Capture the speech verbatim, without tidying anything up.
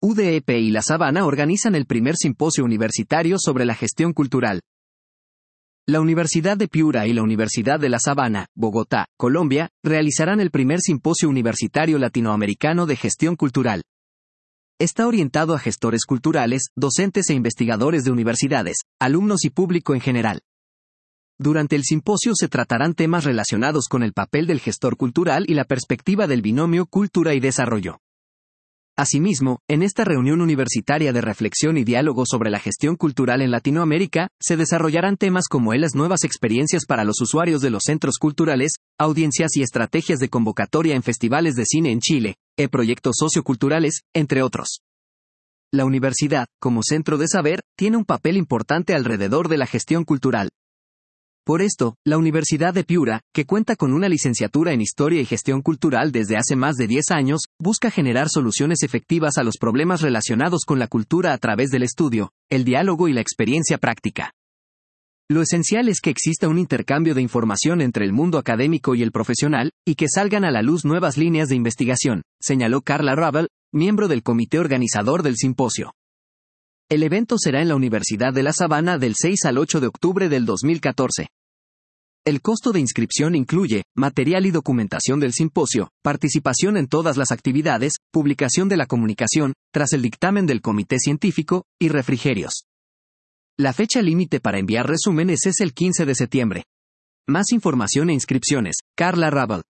U D E P y La Sabana organizan el primer simposio universitario sobre la gestión cultural. La Universidad de Piura y la Universidad de La Sabana, Bogotá, Colombia, realizarán el primer simposio universitario latinoamericano de gestión cultural. Está orientado a gestores culturales, docentes e investigadores de universidades, alumnos y público en general. Durante el simposio se tratarán temas relacionados con el papel del gestor cultural y la perspectiva del binomio cultura y desarrollo. Asimismo, en esta reunión universitaria de reflexión y diálogo sobre la gestión cultural en Latinoamérica, se desarrollarán temas como las nuevas experiencias para los usuarios de los centros culturales, audiencias y estrategias de convocatoria en festivales de cine en Chile, e proyectos socioculturales, entre otros. La universidad, como centro de saber, tiene un papel importante alrededor de la gestión cultural. Por esto, la Universidad de Piura, que cuenta con una licenciatura en Historia y Gestión Cultural desde hace más de diez años, busca generar soluciones efectivas a los problemas relacionados con la cultura a través del estudio, el diálogo y la experiencia práctica. Lo esencial es que exista un intercambio de información entre el mundo académico y el profesional, y que salgan a la luz nuevas líneas de investigación, señaló Carla Ravel, miembro del comité organizador del simposio. El evento será en la Universidad de La Sabana del seis al ocho de octubre del dos mil catorce. El costo de inscripción incluye material y documentación del simposio, participación en todas las actividades, publicación de la comunicación, tras el dictamen del comité científico, y refrigerios. La fecha límite para enviar resúmenes es el quince de septiembre. Más información e inscripciones, Carla Ravel.